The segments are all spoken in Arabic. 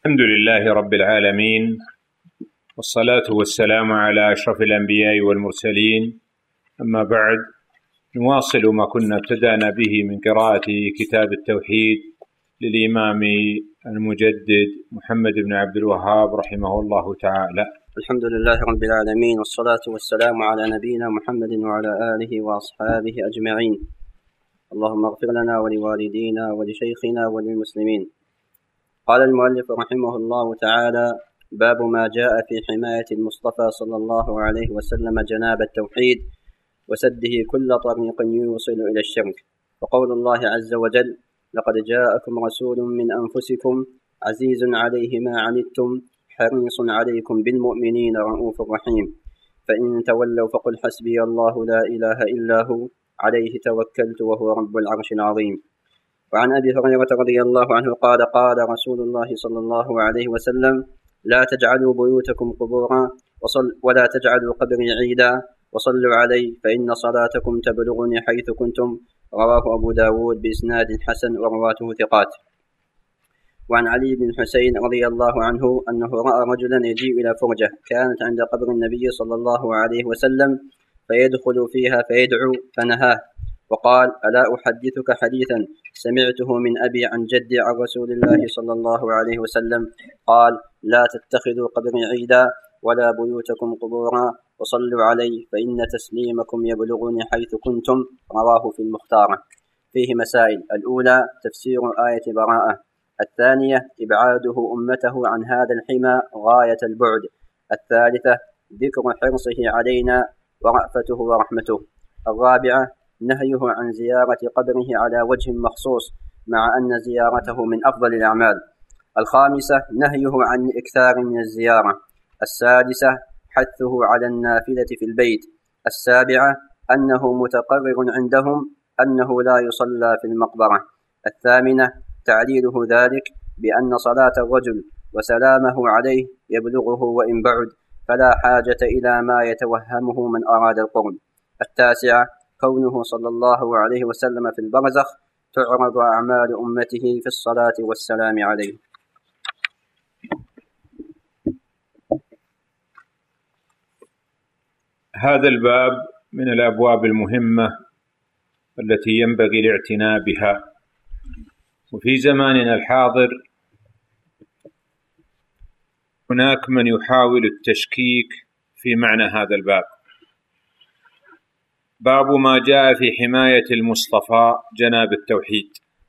الحمد لله رب العالمين، والصلاة والسلام على أشرف الأنبياء والمرسلين. أما بعد، نواصل ما كنا ابتدأنا به من قراءة كتاب التوحيد للإمام المجدد محمد بن عبد الوهاب رحمه الله تعالى. الحمد لله رب العالمين، والصلاة والسلام على نبينا محمد وعلى آله وأصحابه أجمعين. اللهم اغفر لنا ولوالدينا ولشيخنا وللمسلمين. قال المؤلف رحمه الله تعالى: باب ما جاء في حماية المصطفى صلى الله عليه وسلم جناب التوحيد وسده كل طريق يوصل إلى الشرك. وقول الله عز وجل: لقد جاءكم رسول من أنفسكم عزيز عليه ما عنتم حريص عليكم بالمؤمنين رؤوف رحيم. فإن تولوا فقل حسبي الله لا إله إلا هو عليه توكلت وهو رب العرش العظيم. وعن أبي هريرة رضي الله عنه قال: قال رسول الله صلى الله عليه وسلم: لا تجعلوا بيوتكم قبورا ولا تجعلوا قبري عيدا وصلوا علي فإن صلاتكم تبلغني حيث كنتم. رواه أبو داود بإسناد حسن ورواته ثقات. وعن علي بن الحسين رضي الله عنه أنه رأى رجلا يجيء إلى فرجة كانت عند قبر النبي صلى الله عليه وسلم فيدخل فيها فيدعو فنهاه وقال: ألا أحدثك حديثا سمعته من أبي عن جدي عن رسول الله صلى الله عليه وسلم قال: لا تتخذوا قبري عيدا ولا بيوتكم قبورا وصلوا علي فإن تسليمكم يبلغني حيث كنتم. رواه في المختارة. فيه مسائل: الأولى تفسير آية براءة. الثانية إبعاده أمته عن هذا الحمى غاية البعد. الثالثة ذكر حرصه علينا ورأفته ورحمته. الرابعة نهيه عن زيارة قبره على وجه مخصوص مع أن زيارته من أفضل الأعمال. الخامسة نهيه عن إكثار من الزيارة. السادسة حثه على النافلة في البيت. السابعة أنه متقرر عندهم أنه لا يصلى في المقبرة. الثامنة تعليله ذلك بأن صلاة الرجل وسلامه عليه يبلغه وإن بعد، فلا حاجة إلى ما يتوهمه من أراد القرب. التاسعة كونه صلى الله عليه وسلم في البرزخ تعرض أعمال أمته في الصلاة والسلام عليه. هذا الباب من الأبواب المهمة التي ينبغي الاعتناء بها. وفي زماننا الحاضر هناك من يحاول التشكيك في معنى هذا الباب. باب ما جاء في حماية المصطفى جناب التوحيد.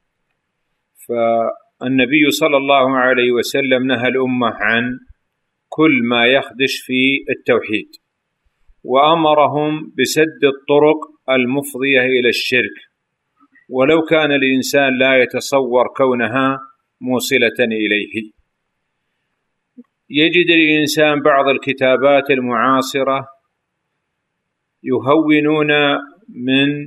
فالنبي صلى الله عليه وسلم نهى الأمة عن كل ما يخدش في التوحيد، وأمرهم بسد الطرق المفضية إلى الشرك، ولو كان الإنسان لا يتصور كونها موصلة إليه. يجد الإنسان بعض الكتابات المعاصرة يهونون من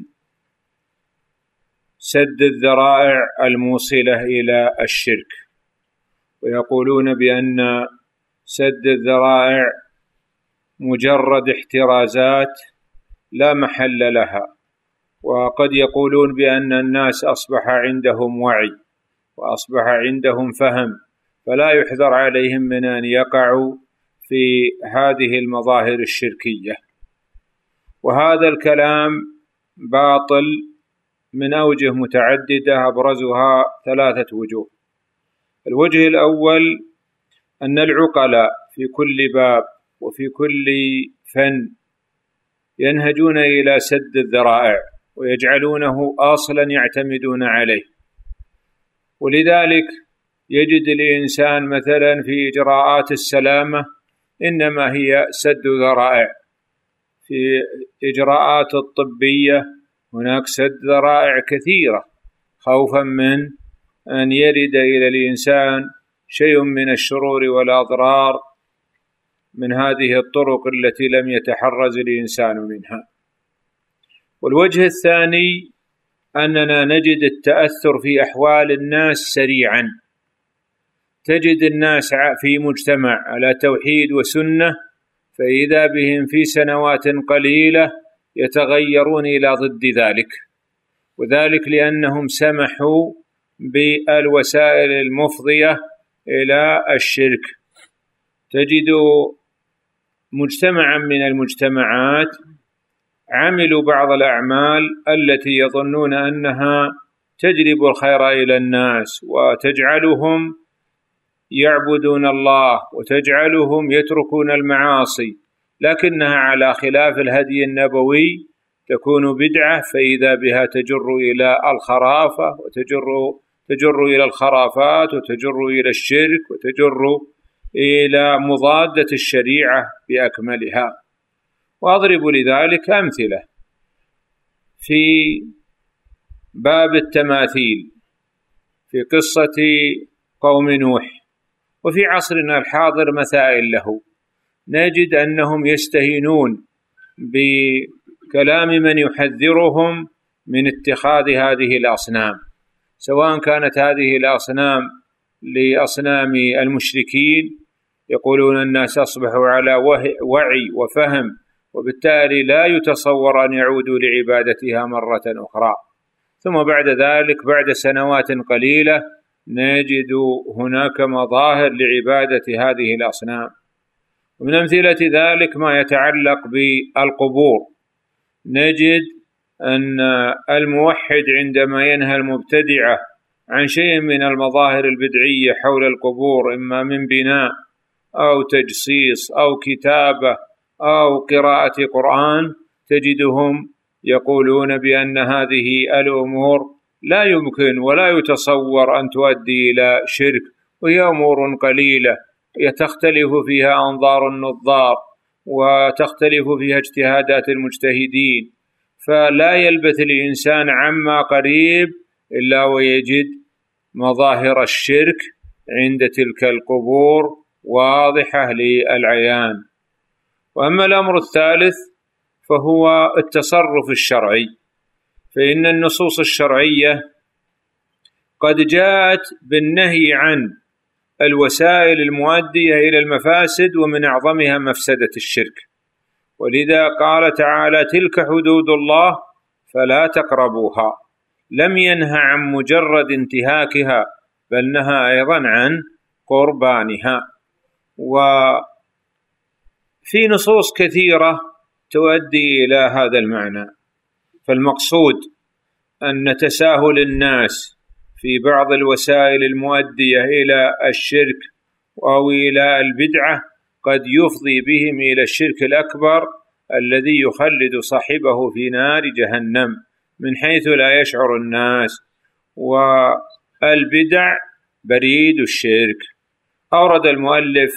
سد الذرائع الموصلة إلى الشرك، ويقولون بأن سد الذرائع مجرد احترازات لا محل لها، وقد يقولون بأن الناس أصبح عندهم وعي وأصبح عندهم فهم، فلا يحذر عليهم من أن يقعوا في هذه المظاهر الشركية. وهذا الكلام باطل من أوجه متعددة، أبرزها 3 وجوه. الوجه الأول أن العقلاء في كل باب وفي كل فن ينهجون إلى سد الذرائع ويجعلونه أصلا يعتمدون عليه. ولذلك يجد الإنسان مثلا في إجراءات السلامة إنما هي سد ذرائع، في إجراءات الطبية هناك سد ذرائع كثيرة خوفا من أن يرد إلى الإنسان شيء من الشرور والأضرار من هذه الطرق التي لم يتحرز الإنسان منها. والوجه الثاني أننا نجد التأثر في أحوال الناس سريعا. تجد الناس في مجتمع على توحيد وسنة، فإذا بهم في سنوات قليلة يتغيرون إلى ضد ذلك، وذلك لأنهم سمحوا بالوسائل المفضية إلى الشرك. تجد مجتمعا من المجتمعات عملوا بعض الأعمال التي يظنون أنها تجلب الخير إلى الناس وتجعلهم يعبدون الله وتجعلهم يتركون المعاصي، لكنها على خلاف الهدي النبوي تكون بدعة، فإذا بها تجر إلى الخرافة وتجر إلى الخرافات وتجر إلى الشرك وتجر إلى مضادة الشريعة بأكملها. وأضرب لذلك أمثلة في باب التماثيل في قصة قوم نوح، وفي عصرنا الحاضر مثائل له، نجد أنهم يستهينون بكلام من يحذرهم من اتخاذ هذه الأصنام، سواء كانت هذه الأصنام لأصنام المشركين، يقولون الناس أصبحوا على وعي وفهم، وبالتالي لا يتصور أن يعودوا لعبادتها مرة أخرى. ثم بعد ذلك بعد سنوات قليلة نجد هناك مظاهر لعبادة هذه الأصنام. ومن أمثلة ذلك ما يتعلق بالقبور، نجد أن الموحد عندما ينهى المبتدعة عن شيء من المظاهر البدعية حول القبور، إما من بناء أو تجصيص أو كتابة أو قراءة قرآن، تجدهم يقولون بأن هذه الأمور لا يمكن ولا يتصور أن تؤدي إلى شرك، وهي أمور قليلة تختلف فيها أنظار النظار وتختلف فيها اجتهادات المجتهدين، فلا يلبث الإنسان عما قريب إلا ويجد مظاهر الشرك عند تلك القبور واضحة للعيان. وأما الأمر الثالث فهو التصرف الشرعي، فإن النصوص الشرعية قد جاءت بالنهي عن الوسائل المؤدية إلى المفاسد، ومن أعظمها مفسدة الشرك، ولذا قال تعالى: تلك حدود الله فلا تقربوها. لم ينهى عن مجرد انتهاكها، بل نهى أيضا عن قربانها. وفي نصوص كثيرة تؤدي إلى هذا المعنى، فالمقصود أن تساهل الناس في بعض الوسائل المؤدية إلى الشرك أو إلى البدعة قد يفضي بهم إلى الشرك الأكبر الذي يخلد صاحبه في نار جهنم من حيث لا يشعر الناس. والبدع بريد الشرك. أورد المؤلف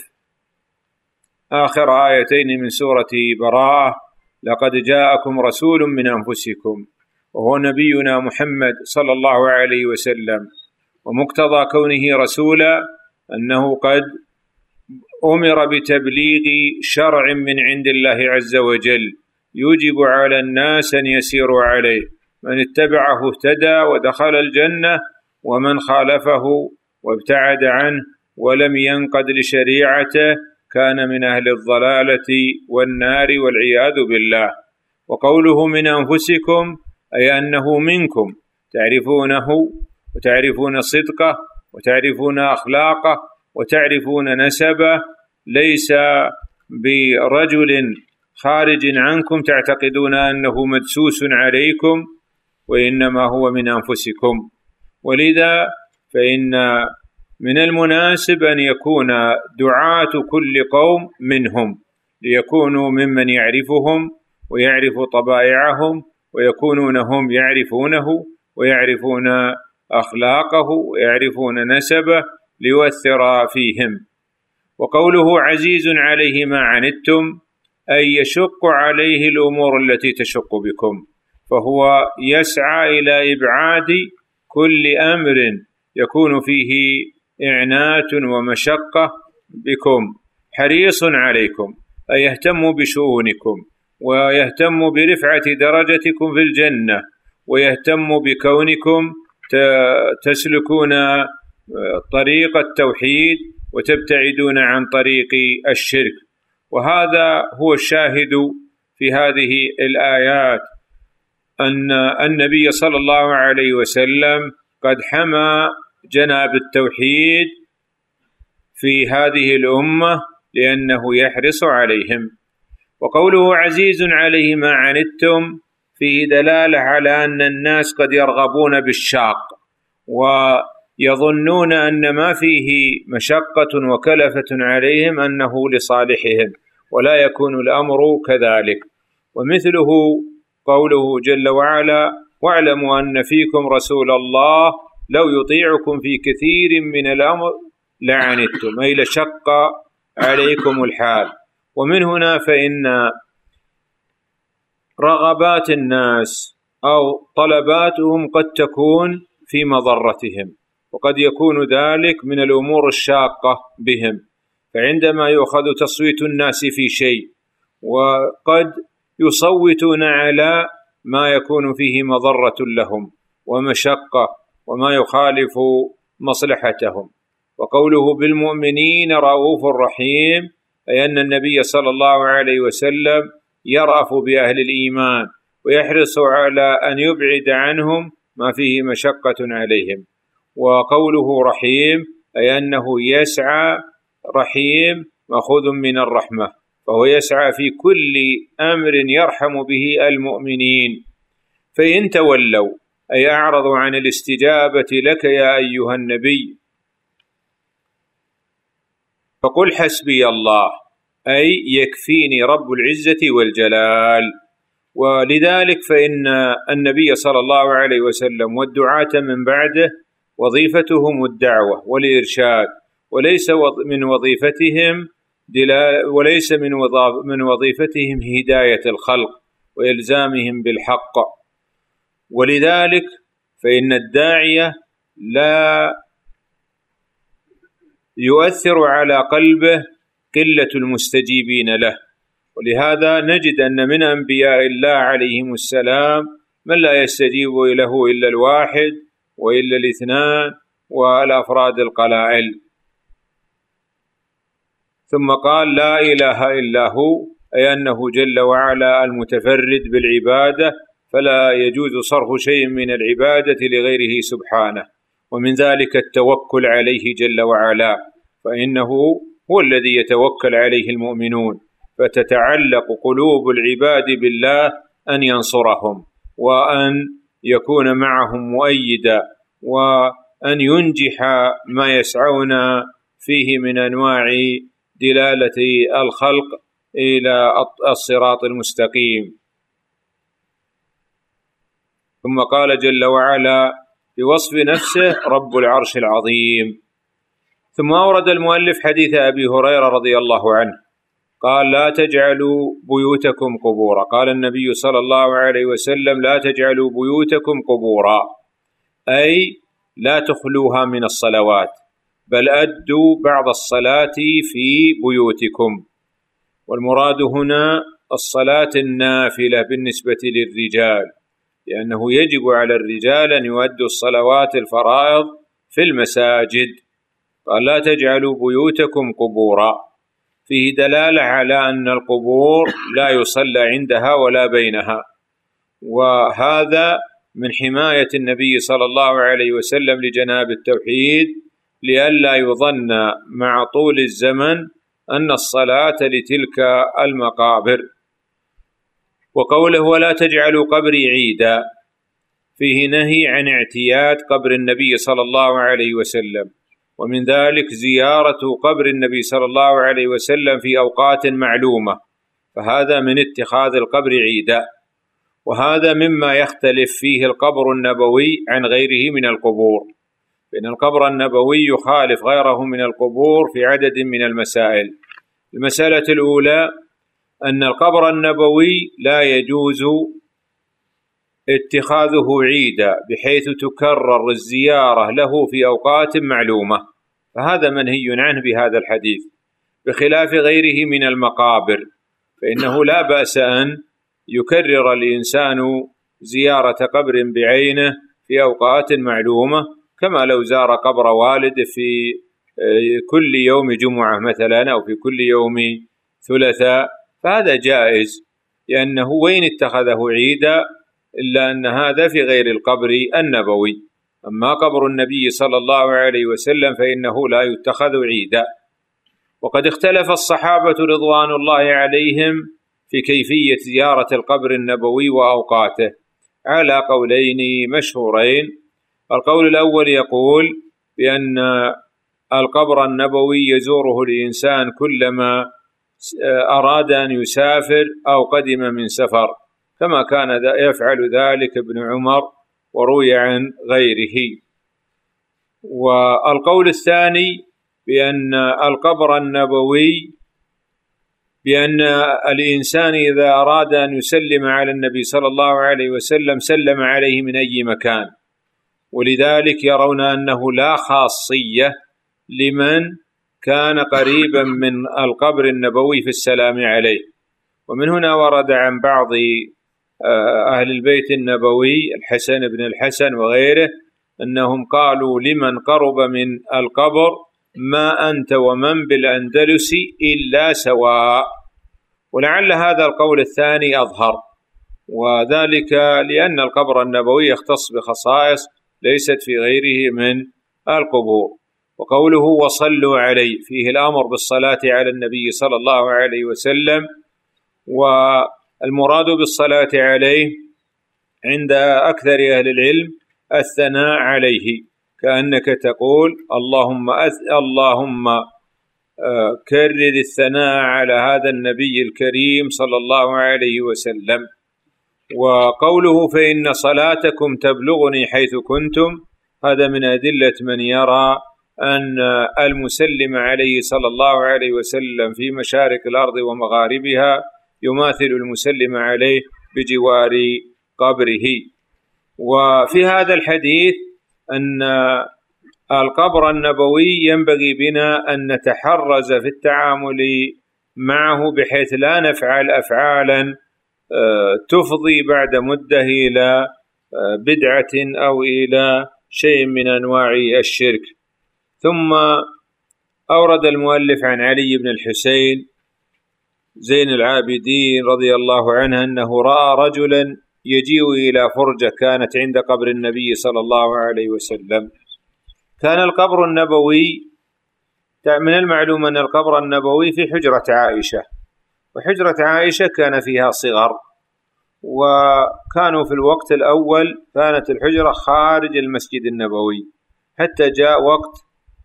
آخر آيتين من سورة براءة: لقد جاءكم رسول من أنفسكم، وهو نبينا محمد صلى الله عليه وسلم، ومقتضى كونه رسولا أنه قد أمر بتبليغ شرع من عند الله عز وجل يجب على الناس أن يسيروا عليه، من اتبعه اهتدى ودخل الجنة، ومن خالفه وابتعد عنه ولم ينقد لشريعته كان من أهل الضلالة والنار والعياذ بالله. وقوله من أنفسكم أي أنه منكم، تعرفونه وتعرفون صدقه وتعرفون أخلاقه وتعرفون نسبه، ليس برجل خارج عنكم تعتقدون أنه مدسوس عليكم، وإنما هو من أنفسكم. ولذا فإن من المناسب أن يكون دعاة كل قوم منهم، ليكونوا ممن يعرفهم ويعرف طبائعهم، ويكونون هم يعرفونه ويعرفون أخلاقه ويعرفون نسبه ليؤثر فيهم. وقوله عزيز عليه ما عنتم أي يشق عليه الأمور التي تشق بكم، فهو يسعى إلى إبعاد كل أمر يكون فيه إعنات ومشقة بكم، حريص عليكم أي يهتم بشؤونكم ويهتم برفعة درجتكم في الجنة، ويهتم بكونكم تسلكون طريق التوحيد وتبتعدون عن طريق الشرك. وهذا هو الشاهد في هذه الآيات، أن النبي صلى الله عليه وسلم قد حمى جناب التوحيد في هذه الأمة لأنه يحرص عليهم. وقوله عزيز عليه ما عنتم فيه دلالة على أن الناس قد يرغبون بالشاق ويظنون أن ما فيه مشقة وكلفة عليهم أنه لصالحهم، ولا يكون الأمر كذلك. ومثله قوله جل وعلا: واعلموا أن فيكم رسول الله لو يطيعكم في كثير من الأمر لعنتم، أي لشق عليكم الحال. ومن هنا فإن رغبات الناس أو طلباتهم قد تكون في مضرتهم، وقد يكون ذلك من الأمور الشاقة بهم، فعندما يؤخذ تصويت الناس في شيء وقد يصوتون على ما يكون فيه مضرة لهم ومشقة وما يخالف مصلحتهم. وقوله بالمؤمنين رؤوف رحيم، أي أن النبي صلى الله عليه وسلم يرأف بأهل الإيمان ويحرص على أن يبعد عنهم ما فيه مشقة عليهم. وقوله رحيم أي أنه يسعى، رحيم مأخوذ من الرحمة، فهو يسعى في كل أمر يرحم به المؤمنين. فإن تولوا أي أعرضوا عن الاستجابة لك يا أيها النبي فقل حسبي الله، أي يكفيني رب العزة والجلال. ولذلك فإن النبي صلى الله عليه وسلم والدعاة من بعده وظيفتهم الدعوة والإرشاد، وليس من وظيفتهم هداية الخلق وإلزامهم بالحق. ولذلك فإن الداعية لا يؤثر على قلبه قلة المستجيبين له. ولهذا نجد أن من أنبياء الله عليهم السلام من لا يستجيب له إلا الواحد وإلا الاثنان والأفراد القلائل. ثم قال لا إله إلا هو، أي أنه جل وعلا المتفرد بالعبادة، فلا يجوز صرف شيء من العبادة لغيره سبحانه. ومن ذلك التوكل عليه جل وعلا، فإنه هو الذي يتوكل عليه المؤمنون، فتتعلق قلوب العباد بالله أن ينصرهم وأن يكون معهم مؤيدا وأن ينجح ما يسعون فيه من أنواع دلالة الخلق إلى الصراط المستقيم. ثم قال جل وعلا بوصف نفسه رب العرش العظيم. ثم أورد المؤلف حديث أبي هريرة رضي الله عنه قال لا تجعلوا بيوتكم قبورا. قال النبي صلى الله عليه وسلم لا تجعلوا بيوتكم قبورا، أي لا تخلوها من الصلوات، بل أدوا بعض الصلاة في بيوتكم. والمراد هنا الصلاة النافلة بالنسبة للرجال، لأنه يجب على الرجال أن يؤدوا الصلوات الفرائض في المساجد. قال لا تجعلوا بيوتكم قبورا، فيه دلالة على أن القبور لا يصلى عندها ولا بينها، وهذا من حماية النبي صلى الله عليه وسلم لجناب التوحيد، لئلا يظن مع طول الزمن أن الصلاة لتلك المقابر. وقوله ولا تجعلوا قبري عيدا، فيه نهي عن اعتياد قبر النبي صلى الله عليه وسلم، ومن ذلك زيارة قبر النبي صلى الله عليه وسلم في أوقات معلومة، فهذا من اتخاذ القبر عيدا. وهذا مما يختلف فيه القبر النبوي عن غيره من القبور، فإن القبر النبوي يخالف غيره من القبور في عدد من المسائل. المسألة الأولى أن القبر النبوي لا يجوز اتخاذه عيدا بحيث تكرر الزيارة له في أوقات معلومة، فهذا منهي عنه بهذا الحديث، بخلاف غيره من المقابر، فإنه لا بأس أن يكرر الإنسان زيارة قبر بعينه في أوقات معلومة، كما لو زار قبر والد في كل يوم جمعة مثلا أو في كل يوم ثلاثاء، فهذا جائز، لأنه وين اتخذه عيدا إلا أن هذا في غير القبر النبوي. أما قبر النبي صلى الله عليه وسلم فإنه لا يتخذ عيدا، وقد اختلف الصحابة رضوان الله عليهم في كيفية زيارة القبر النبوي وأوقاته على قولين مشهورين. القول الأول يقول بأن القبر النبوي يزوره الإنسان كلما أراد أن يسافر أو قدم من سفر، كما كان يفعل ذلك ابن عمر وروي عن غيره. والقول الثاني بأن القبر النبوي بأن الإنسان إذا أراد أن يسلم على النبي صلى الله عليه وسلم سلم عليه من أي مكان، ولذلك يرون أنه لا خاصية لمن كان قريبا من القبر النبوي في السلام عليه. ومن هنا ورد عن بعض أهل البيت النبوي الحسن بن الحسن وغيره أنهم قالوا لمن قرب من القبر ما أنت ومن بالأندلس إلا سواء، ولعل هذا القول الثاني أظهر، وذلك لأن القبر النبوي يختص بخصائص ليست في غيره من القبور. وقوله وصلوا عليه فيه الأمر بالصلاة على النبي صلى الله عليه وسلم، والمراد بالصلاة عليه عند أكثر أهل العلم الثناء عليه، كأنك تقول اللهم كرر الثناء على هذا النبي الكريم صلى الله عليه وسلم. وقوله فإن صلاتكم تبلغني حيث كنتم، هذا من أدلة من يرى أن المسلم عليه صلى الله عليه وسلم في مشارق الأرض ومغاربها يماثل المسلم عليه بجوار قبره. وفي هذا الحديث أن القبر النبوي ينبغي بنا أن نتحرز في التعامل معه بحيث لا نفعل أفعالا تفضي بعد مدة إلى بدعة أو إلى شيء من أنواع الشرك. ثم أورد المؤلف عن علي بن الحسين زين العابدين رضي الله عنه أنه رأى رجلا يجيء إلى فرجة كانت عند قبر النبي صلى الله عليه وسلم. كان القبر النبوي من المعلوم أن القبر النبوي في حجرة عائشة، وحجرة عائشة كان فيها صغر، وكانوا في الوقت الأول كانت الحجرة خارج المسجد النبوي، حتى جاء وقت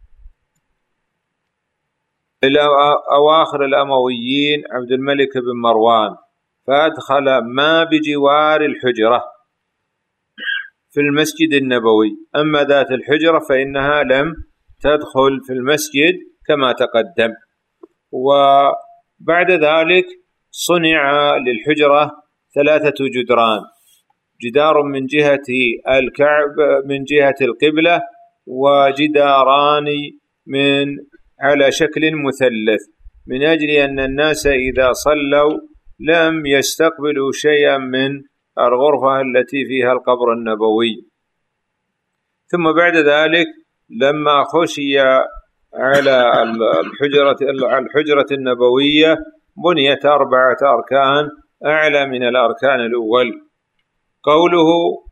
أواخر الأمويين عبد الملك بن مروان فأدخل ما بجوار الحجرة في المسجد النبوي، أما ذات الحجرة فإنها لم تدخل في المسجد كما تقدم. وبعد ذلك صنع للحجرة 3 جدران، جدار من جهة من جهة القبلة، وجداران على شكل مثلث، من أجل أن الناس إذا صلوا لم يستقبلوا شيئا من الغرفة التي فيها القبر النبوي. ثم بعد ذلك لما خشي على الحجرة النبوية بنيت 4 أركان أعلى من الأركان الأول. قوله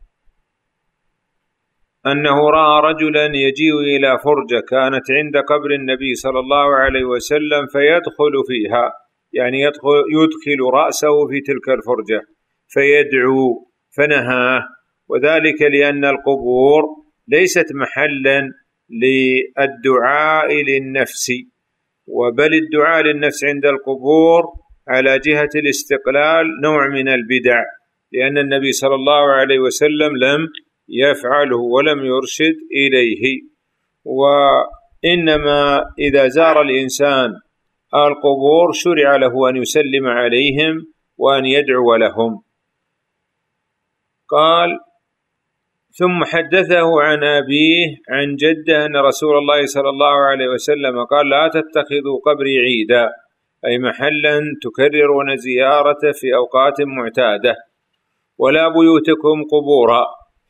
أنه رأى رجلا يجيء إلى فرجة كانت عند قبر النبي صلى الله عليه وسلم فيدخل فيها، يعني يدخل رأسه في تلك الفرجة فيدعو، فنهاه، وذلك لأن القبور ليست محلا للدعاء للنفس، وبل الدعاء للنفس عند القبور على جهة الاستقلال نوع من البدع، لأن النبي صلى الله عليه وسلم لم يفعله ولم يرشد إليه. وإنما إذا زار الإنسان القبور شرع له أن يسلم عليهم وأن يدعو لهم. قال ثم حدثه عن أبيه عن جده أن رسول الله صلى الله عليه وسلم قال لا تتخذوا قبري عيدا، أي محلا تكررون زيارته في أوقات معتادة، ولا بيوتكم قبورا،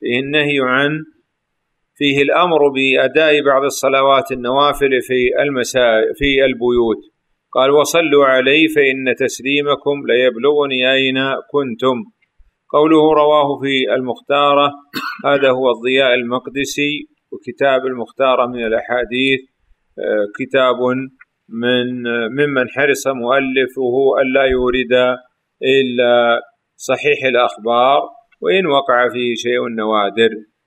فيه الأمر بأداء بعض الصلوات النوافل في البيوت. قال وصلوا عليه فإن تسليمكم ليبلغني أين كنتم. قوله رواه في المختارة، هذا هو الضياء المقدسي، وكتاب المختارة من الأحاديث كتاب ممن حرص مؤلفه ألا يورد إلا صحيح الأخبار، وإن وقع فيه شيء نوادر.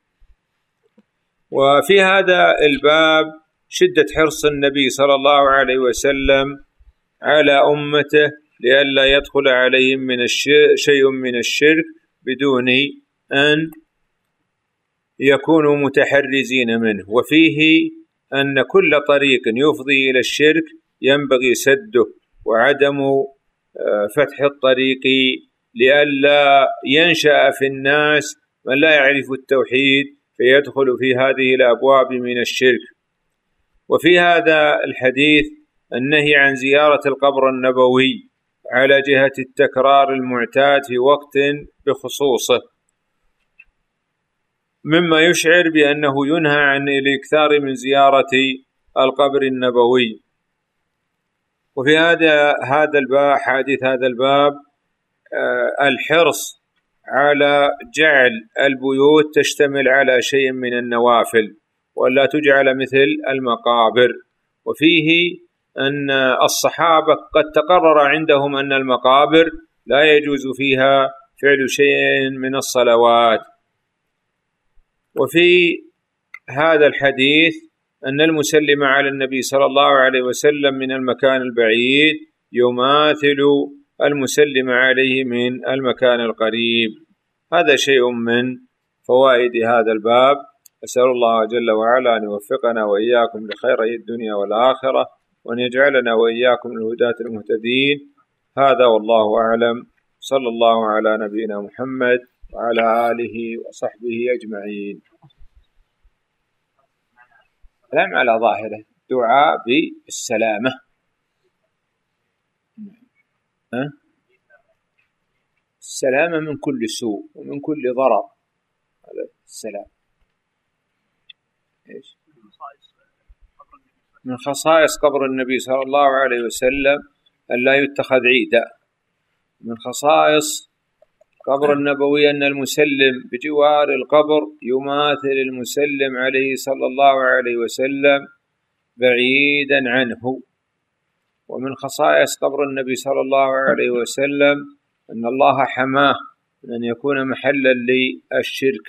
وفي هذا الباب شدة حرص النبي صلى الله عليه وسلم على أمته لئلا يدخل عليهم شيء من الشرك بدون أن يكونوا متحرزين منه. وفيه أن كل طريق يفضي إلى الشرك ينبغي سده وعدم فتح الطريق لئلا ينشأ في الناس من لا يعرف التوحيد فيدخل في هذه الأبواب من الشرك. وفي هذا الحديث النهي عن زيارة القبر النبوي على جهة التكرار المعتاد في وقت بخصوصه، مما يشعر بأنه ينهى عن الإكثار من زيارة القبر النبوي. وفي هذا الباب حديث هذا الباب الحرص على جعل البيوت تشتمل على شيء من النوافل ولا تجعل مثل المقابر. وفيه أن الصحابة قد تقرر عندهم أن المقابر لا يجوز فيها فعل شيء من الصلوات. وفي هذا الحديث أن المسلم على النبي صلى الله عليه وسلم من المكان البعيد يماثل المسلم عليه من المكان القريب. هذا شيء من فوائد هذا الباب. أسأل الله جل وعلا أن يوفقنا وإياكم لخيري الدنيا والآخرة، وأن يجعلنا وإياكم الهداة المهتدين. هذا والله أعلم. صلى الله على نبينا محمد وعلى آله وصحبه أجمعين. كلام على ظاهره دعاء بالسلامة. السلامة من كل سوء ومن كل ضرر. هذا السلام. إيش؟ من خصائص قبر النبي صلى الله عليه وسلم أن لا يتخذ عيدا. من خصائص قبر النبوي أن المسلم بجوار القبر يماثل المسلم عليه صلى الله عليه وسلم بعيدا عنه. ومن خصائص قبر النبي صلى الله عليه وسلم أن الله حماه من أن يكون محلا للشرك.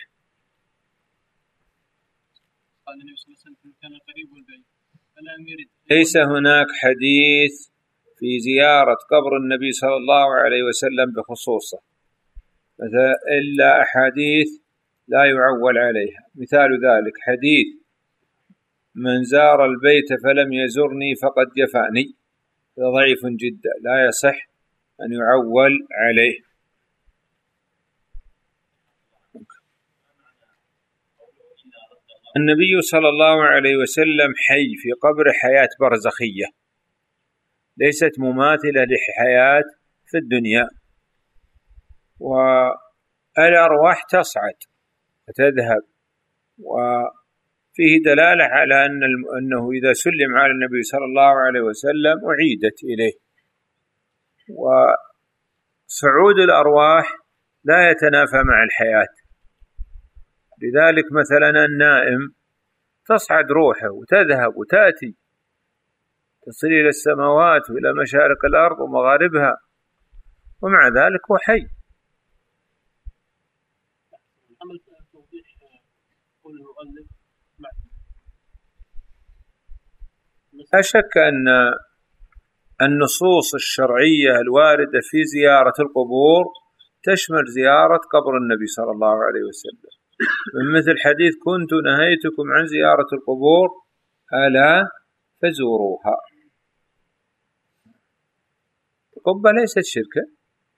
ليس هناك حديث في زيارة قبر النبي صلى الله عليه وسلم بخصوصه إلا أحاديث لا يعول عليها. مثال ذلك حديث من زار البيت فلم يزرني فقد جفاني، ضعيف جدا لا يصح أن يعول عليه. النبي صلى الله عليه وسلم حي في قبر حياة برزخية ليست مماثلة لحياة في الدنيا، والأرواح تصعد وتذهب. وفيه دلالة على أنه إذا سلم على النبي صلى الله عليه وسلم أعيدت إليه. وصعود الأرواح لا يتنافى مع الحياة. لذلك مثلا النائم تصعد روحه وتذهب وتأتي، تصل إلى السماوات وإلى مشارق الأرض ومغاربها، ومع ذلك هو حي. لا شك أن النصوص الشرعية الواردة في زيارة القبور تشمل زيارة قبر النبي صلى الله عليه وسلم، من مثل حديث كنت نهيتكم عن زيارة القبور ألا فزوروها. القبة ليست شركة.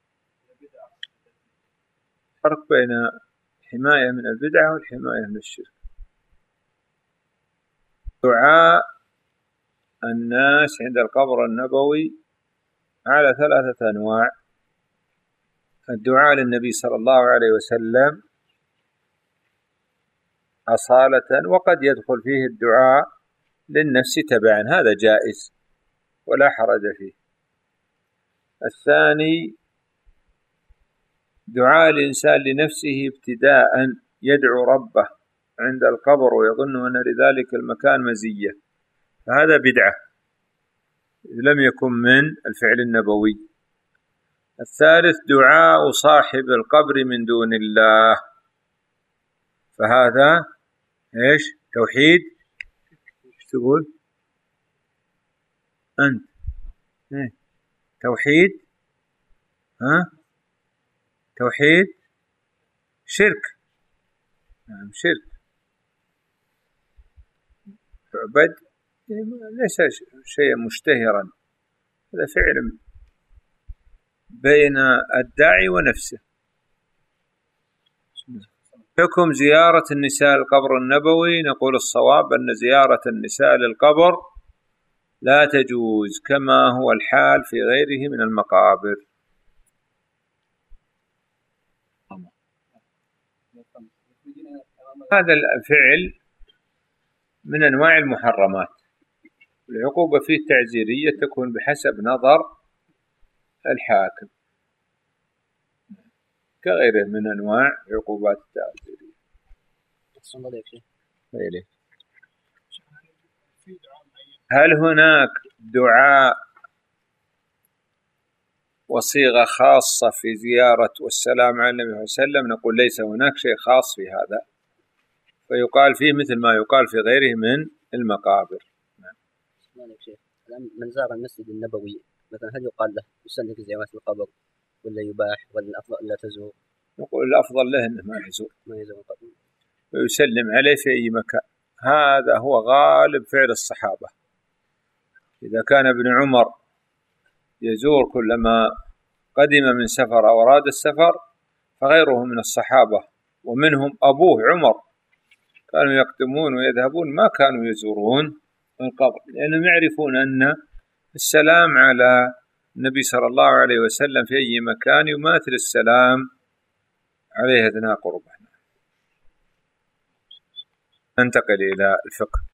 فرق بين الحماية من البدعة والحماية من الشرك. دعاء الناس عند القبر النبوي على 3 أنواع: الدعاء للنبي صلى الله عليه وسلم أصالة، وقد يدخل فيه الدعاء للنفس تبعا، هذا جائز ولا حرج فيه. الثاني دعاء الإنسان لنفسه ابتداء، يدعو ربه عند القبر ويظن أن لذلك المكان مزية، فهذا بدعة. لم يكن من الفعل النبوي. الثالث دعاء صاحب القبر من دون الله، فهذا إيش؟ توحيد. إيش تقول أنت؟ إيه؟ توحيد؟ ها؟ توحيد شرك. نعم شرك. تعبد ليس شيئا مشتهرا، هذا فعل بين الداعي ونفسه. حكم زيارة النساء القبر النبوي، نقول الصواب أن زيارة النساء للقبر لا تجوز كما هو الحال في غيره من المقابر. هذا الفعل من أنواع المحرمات، العقوبة فيه تعزيرية تكون بحسب نظر الحاكم كغيره من أنواع عقوبات التعزيرية. هل هناك دعاء وصيغة خاصة في زيارة والسلام على النبي صلى الله عليه وسلم؟ نقول ليس هناك شيء خاص في هذا، فيقال فيه مثل ما يقال في غيره من المقابر. من زار المسجد النبوي مثلا هل يقال له يسلم في زيارة القبر ولا يباح ولا الأفضل لا تزور؟ نقول الأفضل له أنه ما يزور ويسلم عليه في أي مكان. هذا هو غالب فعل الصحابة. إذا كان ابن عمر يزور كلما قدم من سفر أو أراد السفر، فغيره من الصحابة ومنهم أبوه عمر كانوا يقدمون ويذهبون ما كانوا يزورون القبر، لأنهم يعرفون أن السلام على النبي صلى الله عليه وسلم في أي مكان يماثل السلام عليه أثناء قربه. ننتقل إلى الفقه.